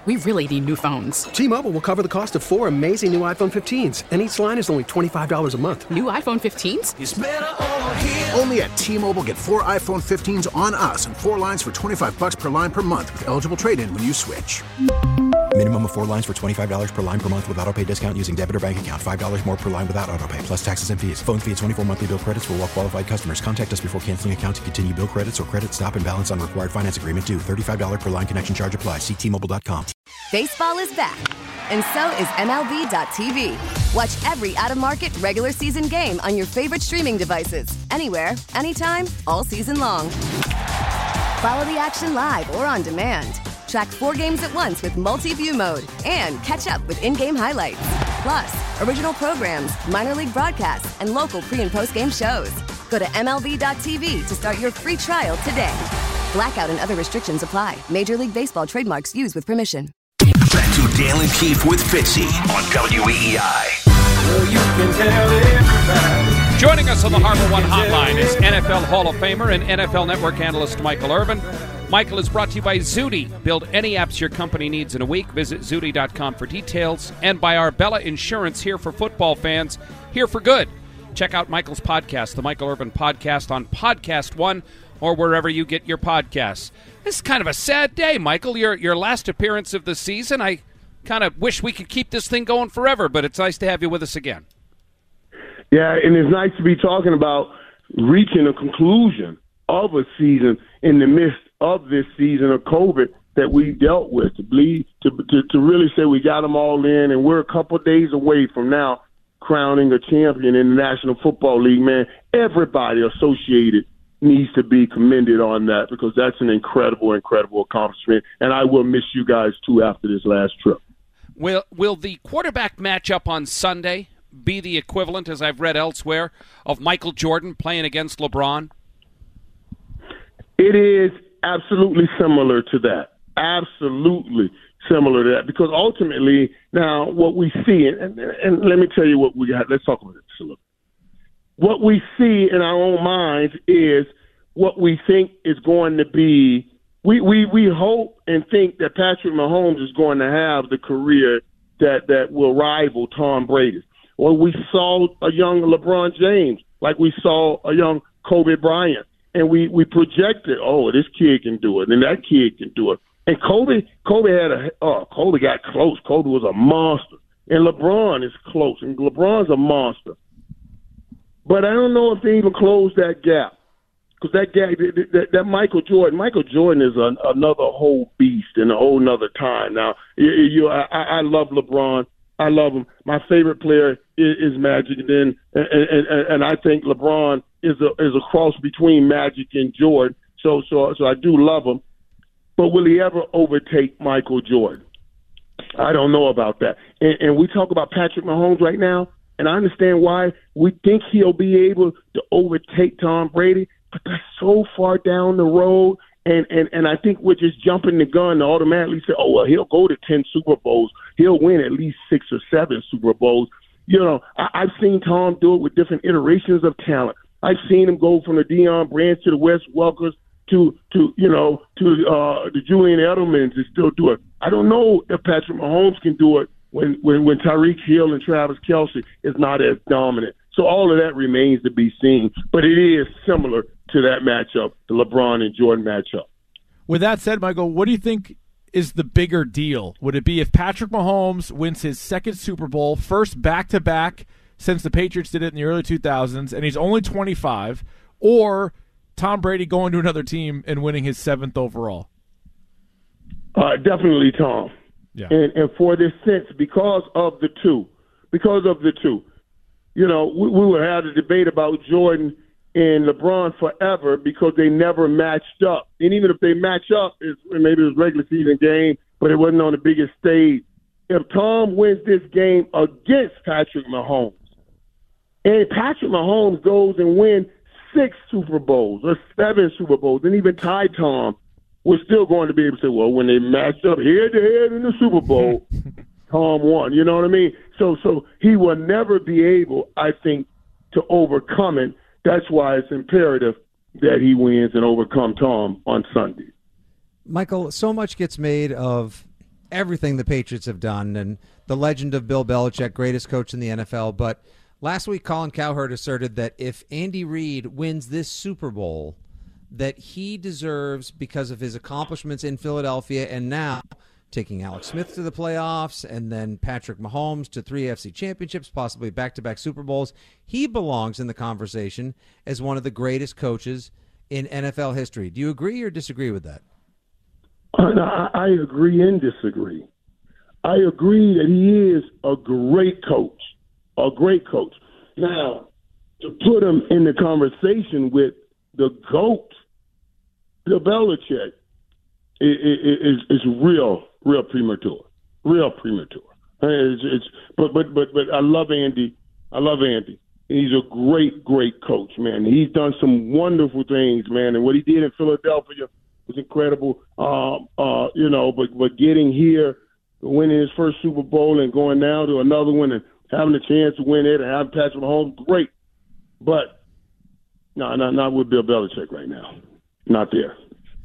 We really need new phones. T-Mobile will cover the cost of 4 amazing new iPhone 15s, and each line is only $25 a month. New iPhone 15s? It's better over here. Only at T-Mobile, get 4 iPhone 15s on us and 4 lines for $25 per line per month with eligible trade-in when you switch. Minimum of 4 lines for $25 per line per month with autopay discount using debit or bank account. $5 more per line without autopay, plus taxes and fees. Phone fee at 24 monthly bill credits for well-qualified customers. Contact us before canceling account to continue bill credits or credit stop and balance on required finance agreement due. $35 per line connection charge applies. See T-Mobile.com. Baseball is back, and so is MLB.tv. Watch every out-of-market regular season game on your favorite streaming devices. Anywhere, anytime, all season long. Follow the action live or on demand. Track 4 games at once with multi-view mode and catch up with in-game highlights. Plus, original programs, minor league broadcasts, and local pre- and post-game shows. Go to MLB.tv to start your free trial today. Blackout and other restrictions apply. Major League Baseball trademarks used with permission. Back to Dale and Keith with Fitzy on WEEI. Well, you can tell everybody. Joining us on the Harbor One Hotline is NFL Hall of Famer and NFL Network analyst Michael Irvin. Michael is brought to you by Zudy. Build any apps your company needs in a week. Visit Zudy.com for details. And by Arbella Insurance, here for football fans, here for good. Check out Michael's podcast, the Michael Irvin Podcast, on Podcast One or wherever you get your podcasts. This is kind of a sad day, Michael. Your last appearance of the season. I kind of wish we could keep this thing going forever, but it's nice to have you with us again. Yeah, and it's nice to be talking about reaching a conclusion of a season in the midst of this season of COVID that we dealt with. To really say we got them all in, and we're a couple days away from now crowning a champion in the National Football League, man. Everybody associated needs to be commended on that because that's an incredible, incredible accomplishment. And I will miss you guys, too, after this last trip. Will the quarterback matchup on Sunday be the equivalent, as I've read elsewhere, of Michael Jordan playing against LeBron? It is absolutely similar to that. Absolutely similar to that. Because ultimately, now, what we see, and let me tell you what we got. Let's talk about this a little. What we see in our own minds is what we think is going to be. We hope and think that Patrick Mahomes is going to have the career that will rival Tom Brady. Or we saw a young LeBron James, like we saw a young Kobe Bryant. And we projected, this kid can do it, and that kid can do it. And Kobe got close. Kobe was a monster. And LeBron is close, and LeBron's a monster. But I don't know if they even closed that gap. Because that gap, that Michael Jordan is another whole beast in a whole nother time. Now, I love LeBron. I love him. My favorite player is Magic, and I think LeBron is a cross between Magic and Jordan. So I do love him. But will he ever overtake Michael Jordan? I don't know about that. And we talk about Patrick Mahomes right now, and I understand why we think he'll be able to overtake Tom Brady, but that's so far down the road. And I think we're just jumping the gun to automatically say, he'll go to 10 Super Bowls. He'll win at least 6 or 7 Super Bowls. I've seen Tom do it with different iterations of talent. I've seen him go from the Deion Branch to the Wes Welkers to the Julian Edelmans and still do it. I don't know if Patrick Mahomes can do it when Tyreek Hill and Travis Kelce is not as dominant. So all of that remains to be seen. But it is similar to that matchup, the LeBron and Jordan matchup. With that said, Michael, what do you think is the bigger deal? Would it be if Patrick Mahomes wins his second Super Bowl, first back-to-back since the Patriots did it in the early 2000s, and he's only 25, or Tom Brady going to another team and winning his 7th overall? Definitely Tom. Yeah. And for this sense, because of the two. We will have a debate about Jordan and LeBron forever because they never matched up. And even if they match up, maybe it was a regular season game, but it wasn't on the biggest stage. If Tom wins this game against Patrick Mahomes, and Patrick Mahomes goes and wins 6 Super Bowls or 7 Super Bowls, and even tie Tom, we're still going to be able to say, well, when they matched up head-to-head in the Super Bowl, Tom won. You know what I mean? So he will never be able, I think, to overcome it. That's why it's imperative that he wins and overcome Tom on Sunday. Michael, so much gets made of everything the Patriots have done and the legend of Bill Belichick, greatest coach in the NFL. But last week, Colin Cowherd asserted that if Andy Reid wins this Super Bowl, that he deserves, because of his accomplishments in Philadelphia and now taking Alex Smith to the playoffs and then Patrick Mahomes to 3 AFC championships, possibly back-to-back Super Bowls, he belongs in the conversation as one of the greatest coaches in NFL history. Do you agree or disagree with that? I agree and disagree. I agree that he is a great coach, Now, to put him in the conversation with the GOAT, Bill Belichick, is real premature. But I love Andy. He's a great coach, man. He's done some wonderful things, man. And what he did in Philadelphia was incredible. But getting here, winning his first Super Bowl and going now to another one and having a chance to win it and having Patrick Mahomes, great. But not with Bill Belichick right now. Not there.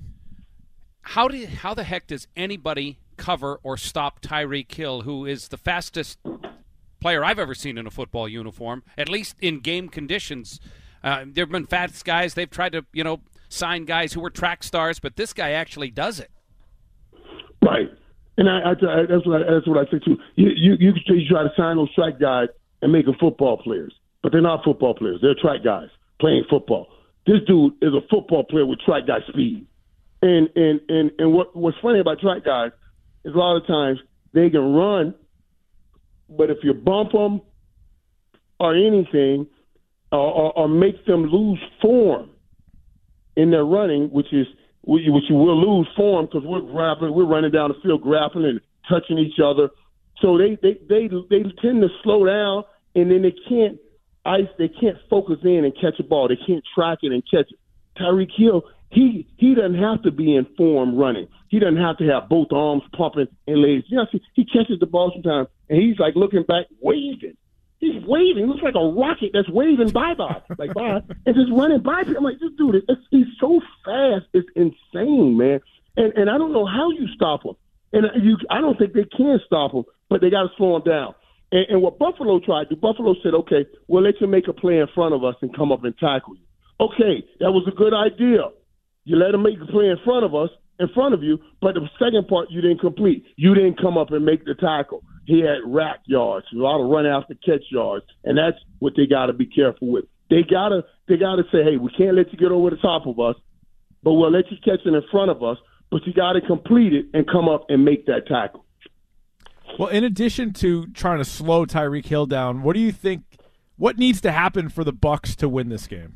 How the heck does anybody cover or stop Tyreek Hill, who is the fastest player I've ever seen in a football uniform, at least in game conditions? There have been fast guys. They've tried to, sign guys who were track stars, but this guy actually does it. Right. And that's what I say too. You try to sign those track guys and make them football players, but they're not football players. They're track guys playing football. This dude is a football player with track guy speed. And what's funny about track guys is a lot of times they can run, but if you bump them or anything or make them lose form in their running, which you will lose form because we're running down the field grappling and touching each other. So they tend to slow down, and then they can't focus in and catch a ball. They can't track it and catch it. Tyreek Hill, he doesn't have to be in form running. He doesn't have to have both arms pumping and legs. He catches the ball sometimes, and he's like looking back, waving. He's waving. He looks like a rocket that's waving bye-bye, like bye, and just running by people. I'm like, this dude, he's so fast. It's insane, man. And I don't know how you stop him. And I don't think they can stop him, but they got to slow him down. And what Buffalo tried to do, Buffalo said, okay, we'll let you make a play in front of us and come up and tackle you. Okay, that was a good idea. You let him make a play in front of you, but the second part you didn't complete. You didn't come up and make the tackle. He had rack yards, a lot of run after catch yards, and that's what they got to be careful with. They got to say, hey, we can't let you get over the top of us, but we'll let you catch it in front of us, but you got to complete it and come up and make that tackle. Well, in addition to trying to slow Tyreek Hill down, what do you think? What needs to happen for the Bucs to win this game?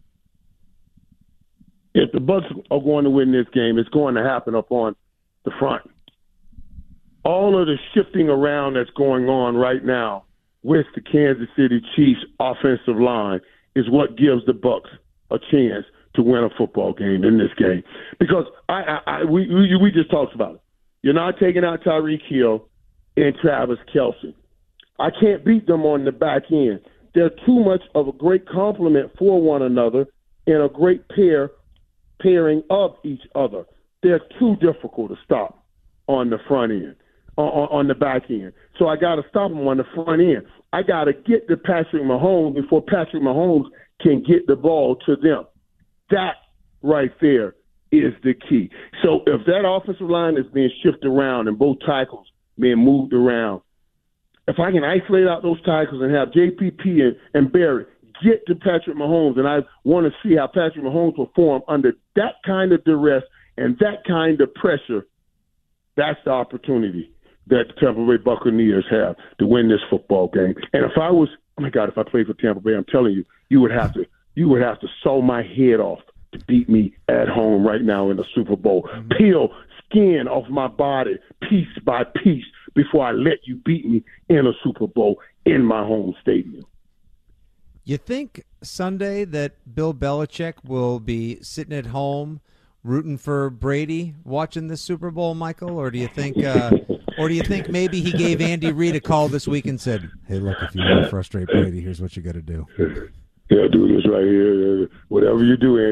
If the Bucs are going to win this game, it's going to happen up on the front. All of the shifting around that's going on right now with the Kansas City Chiefs offensive line is what gives the Bucs a chance to win a football game in this game. Because we just talked about it. You're not taking out Tyreek Hill and Travis Kelce. I can't beat them on the back end. They're too much of a great complement for one another and a great pairing of each other. They're too difficult to stop on the front end, on the back end. So I got to stop them on the front end. I got to get to Patrick Mahomes before Patrick Mahomes can get the ball to them. That right there is the key. So if that offensive line is being shifted around and both tackles being moved around, if I can isolate out those tackles and have JPP and Barrett get to Patrick Mahomes, and I want to see how Patrick Mahomes perform under that kind of duress and that kind of pressure, that's the opportunity that the Tampa Bay Buccaneers have to win this football game. And if I was, oh my God, if I played for Tampa Bay, I'm telling you, you would have to saw my head off to beat me at home right now in the Super Bowl. Peel skin off my body piece by piece before I let you beat me in a Super Bowl in my home stadium. You think Sunday that Bill Belichick will be sitting at home rooting for Brady watching this Super Bowl, Michael? Or do you think maybe he gave Andy Reid a call this week and said, hey, look, if you want to frustrate Brady, here's what you got to do. Yeah, do this right here. Whatever you do, Andy,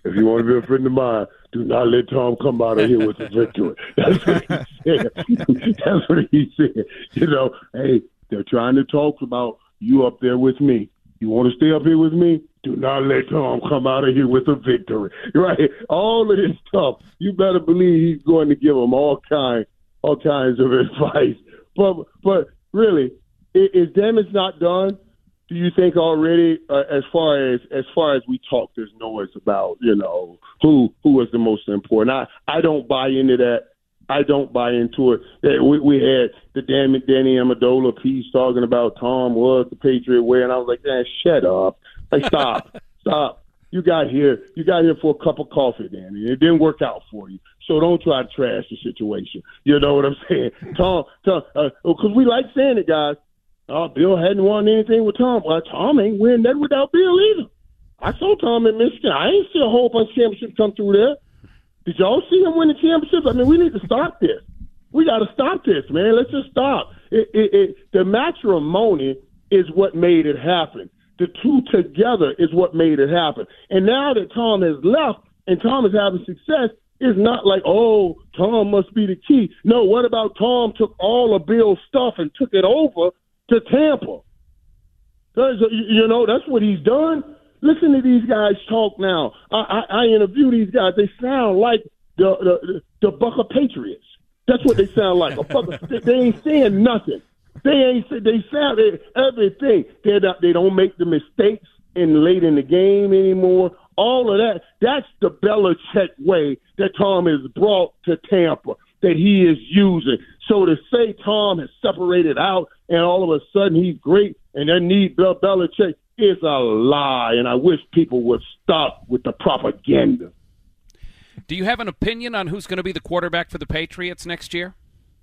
if you want to be a friend of mine, do not let Tom come out of here with a victory. That's what he said. That's what he said. You know, hey, they're trying to talk about you up there with me. You want to stay up here with me? Do not let Tom come out of here with a victory. Right? All of this stuff, you better believe he's going to give them all kinds of advice. But really, is damage not done? Do you think already, as far as we talk, there's noise about, you know, who is the most important? I don't buy into that. I don't buy into it. We had the Danny Amendola piece talking about Tom was the Patriot way, and I was like, man, shut up. Like, stop. You got here for a cup of coffee, Danny. It didn't work out for you. So don't try to trash the situation. You know what I'm saying? Tom, because we like saying it, guys. Oh, Bill hadn't won anything with Tom. Well, Tom ain't winning that without Bill either. I saw Tom in Michigan. I ain't see a whole bunch of championships come through there. Did y'all see him win the championships? I mean, we need to stop this. We got to stop this, man. Let's just stop. The matrimony is what made it happen. The two together is what made it happen. And now that Tom has left and Tom is having success, it's not like, oh, Tom must be the key. No, what about Tom took all of Bill's stuff and took it over to Tampa? You know, that's what he's done. Listen to these guys talk now. I interview these guys. They sound like the Bucker Patriots. That's what they sound like. They ain't saying nothing. They sound everything. They don't make the mistakes late in the game anymore. All of that. That's the Belichick way that Tom has brought to Tampa, that he is using. So to say Tom has separated out and all of a sudden he's great and they need Bill Belichick is a lie, and I wish people would stop with the propaganda. Do you have an opinion on who's going to be the quarterback for the Patriots next year?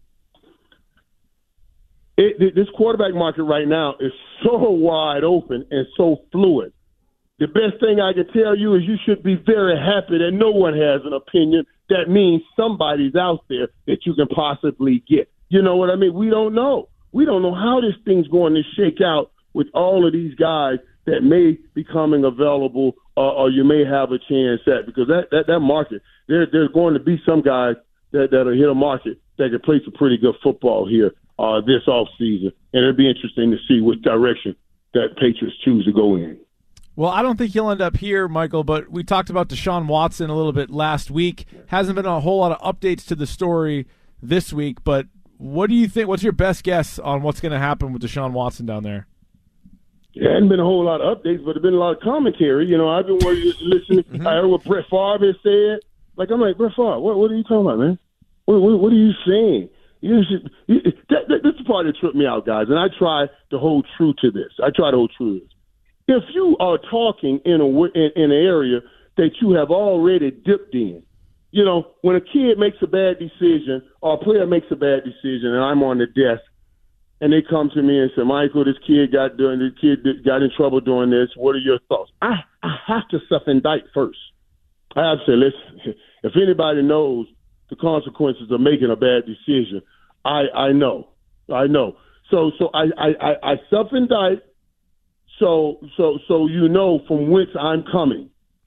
This quarterback market right now is so wide open and so fluid. The best thing I can tell you is you should be very happy that no one has an opinion. That means somebody's out there that you can possibly get. You know what I mean? We don't know. We don't know how this thing's going to shake out with all of these guys that may be coming available or you may have a chance at, because that market, there's going to be some guys that'll hit a market that can play some pretty good football here this offseason. And it'll be interesting to see which direction that Patriots choose to go in. Well, I don't think he'll end up here, Michael, but we talked about Deshaun Watson a little bit last week. Hasn't been a whole lot of updates to the story this week, but what do you think? What's your best guess on what's going to happen with Deshaun Watson down there? There hadn't been a whole lot of updates, but there's been a lot of commentary. You know, I've been listening. I heard what Brett Favre has said. Like, I'm like, Brett Favre, what are you talking about, man? What are you saying? This is the part that tripped me out, guys, and I try to hold true to this. If you are talking in an area that you have already dipped in, you know, when a kid makes a bad decision or a player makes a bad decision and I'm on the desk, and they come to me and say, Michael, this kid got in trouble doing this. What are your thoughts? I have to self-indict first. I have to say, listen, if anybody knows the consequences of making a bad decision, I know. So I self-indict so you know from whence I'm coming.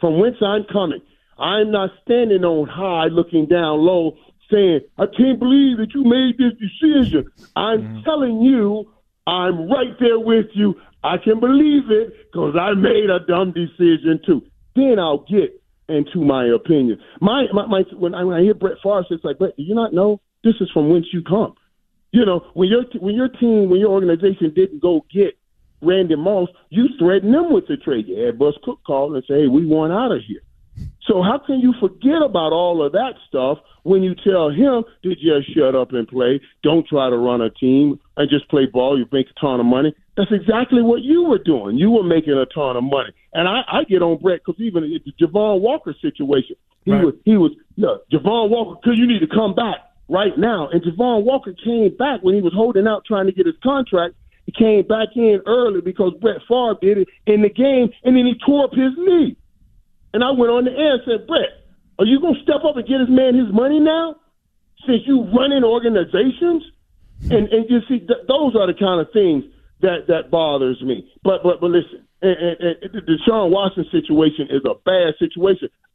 I'm not standing on high looking down low saying, I can't believe that you made this decision. I'm telling you, I'm right there with you. I can believe it because I made a dumb decision too. Then I'll get into my opinion. When I hear Brett Favre, it's like, Brett, do you not know this is from whence you come? You know, when your organization didn't go get Randy Moss, you threatened them with the trade. You had Buzz Cook call and say, hey, we want out of here. So how can you forget about all of that stuff when you tell him to just shut up and play, don't try to run a team and just play ball, you make a ton of money? That's exactly what you were doing. You were making a ton of money. And I get on Brett because even the Javon Walker situation, he was Javon Walker, because you need to come back right now. And Javon Walker came back when he was holding out trying to get his contract. He came back in early because Brett Favre did it in the game, and then he tore up his knee. And I went on the air and said, Brett, are you going to step up and get his man his money now since you running organizations? And you see, those are the kind of things that bothers me. But listen, and the Deshaun Watson situation is a bad situation.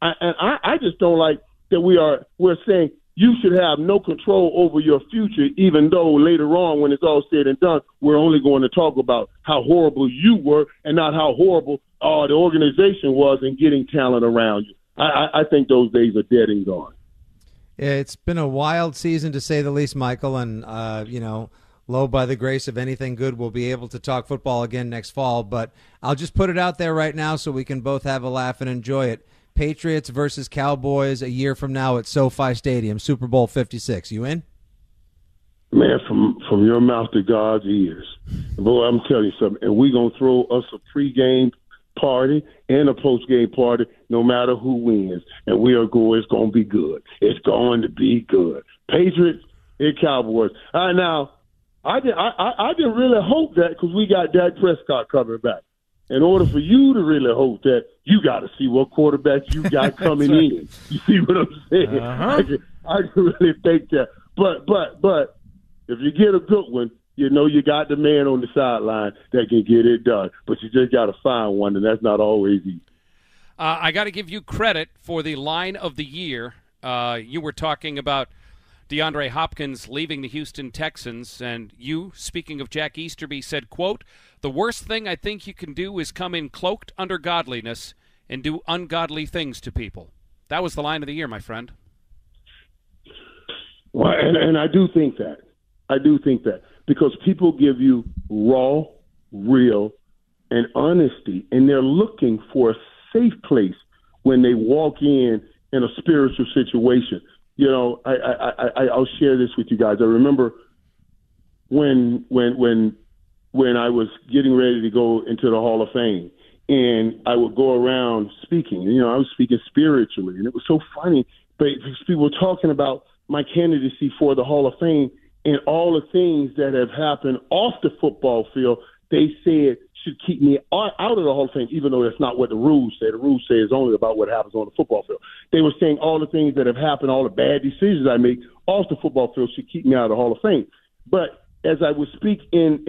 I just don't like that we're saying you should have no control over your future, even though later on, when it's all said and done, we're only going to talk about how horrible you were and not how horrible the organization was in getting talent around you. I think those days are dead and gone. It's been a wild season, to say the least, Michael, and, lo, by the grace of anything good, we'll be able to talk football again next fall. But I'll just put it out there right now so we can both have a laugh and enjoy it. Patriots versus Cowboys a year from now at SoFi Stadium, Super Bowl 56. You in? Man, from your mouth to God's ears. Boy, I'm telling you something. And we're going to throw us a pregame party and a postgame party no matter who wins. And it's going to be good. It's going to be good. Patriots and Cowboys. Now, I didn't really hope that because we got Dak Prescott coming back. In order for you to really hope that, you got to see what quarterback you got coming in. You see what I'm saying? Uh-huh. I can really think that. But if you get a good one, you know you got the man on the sideline that can get it done. But you just got to find one, and that's not always easy. I got to give you credit for the line of the year. You were talking about DeAndre Hopkins leaving the Houston Texans, and you, speaking of Jack Easterby, said, quote, "The worst thing I think you can do is come in cloaked under godliness and do ungodly things to people." That was the line of the year, my friend. Well, and I do think that. Because people give you raw, real, and honesty, and they're looking for a safe place when they walk in a spiritual situation. You know, I'll share this with you guys. I remember when I was getting ready to go into the Hall of Fame, and I would go around speaking. You know, I was speaking spiritually, and it was so funny. But people were talking about my candidacy for the Hall of Fame and all the things that have happened off the football field. They said should keep me out of the Hall of Fame, even though that's not what the rules say. The rules say it's only about what happens on the football field. They were saying all the things that have happened, all the bad decisions I make off the football field should keep me out of the Hall of Fame. But as I would speak in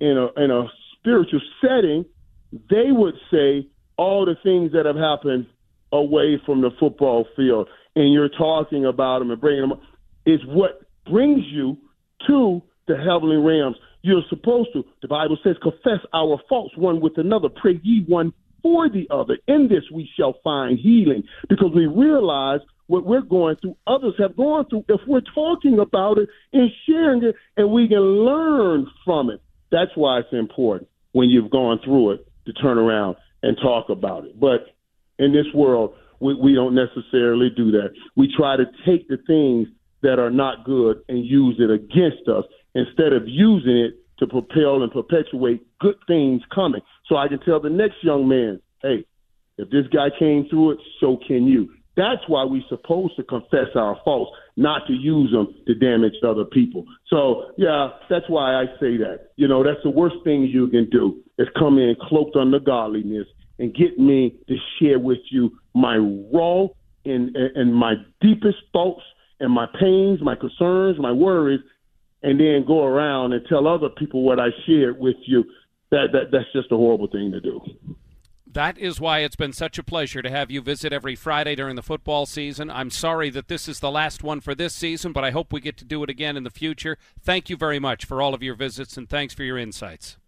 a spiritual setting, they would say all the things that have happened away from the football field, and you're talking about them and bringing them up, is what brings you to the heavenly realms. You're supposed to, the Bible says, confess our faults one with another, pray ye one for the other. In this we shall find healing, because we realize what we're going through, others have gone through. If we're talking about it and sharing it, and we can learn from it, that's why it's important when you've gone through it to turn around and talk about it. But in this world, we don't necessarily do that. We try to take the things that are not good and use it against us instead of using it to propel and perpetuate good things coming. So I can tell the next young man, hey, if this guy came through it, so can you. That's why we're supposed to confess our faults, not to use them to damage other people. So, yeah, that's why I say that. You know, that's the worst thing you can do, is come in cloaked under godliness and get me to share with you my raw and my deepest thoughts and my pains, my concerns, my worries, and then go around and tell other people what I shared with you. That's just a horrible thing to do. That is why it's been such a pleasure to have you visit every Friday during the football season. I'm sorry that this is the last one for this season, but I hope we get to do it again in the future. Thank you very much for all of your visits, and thanks for your insights.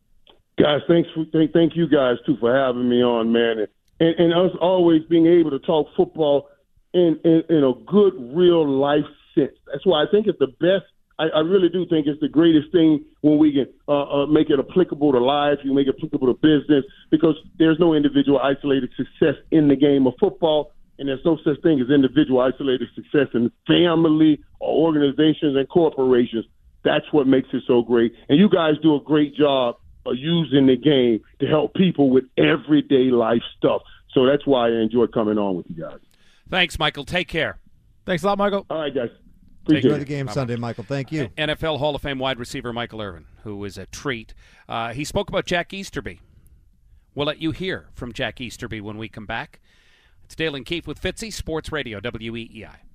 Guys, thank you guys, too, for having me on, man. And us always being able to talk football in a good, real-life sense. That's why I think it's the best. I really do think it's the greatest thing when we can make it applicable to life, you make it applicable to business, because there's no individual isolated success in the game of football, and there's no such thing as individual isolated success in family or organizations and corporations. That's what makes it so great. And you guys do a great job of using the game to help people with everyday life stuff. So that's why I enjoy coming on with you guys. Thanks, Michael. Take care. Thanks a lot, Michael. All right, guys. Enjoy the game Sunday, Michael. Thank you. NFL Hall of Fame wide receiver Michael Irvin, who is a treat. He spoke about Jack Easterby. We'll let you hear from Jack Easterby when we come back. It's Dale and Keefe with Fitzy, Sports Radio, WEEI.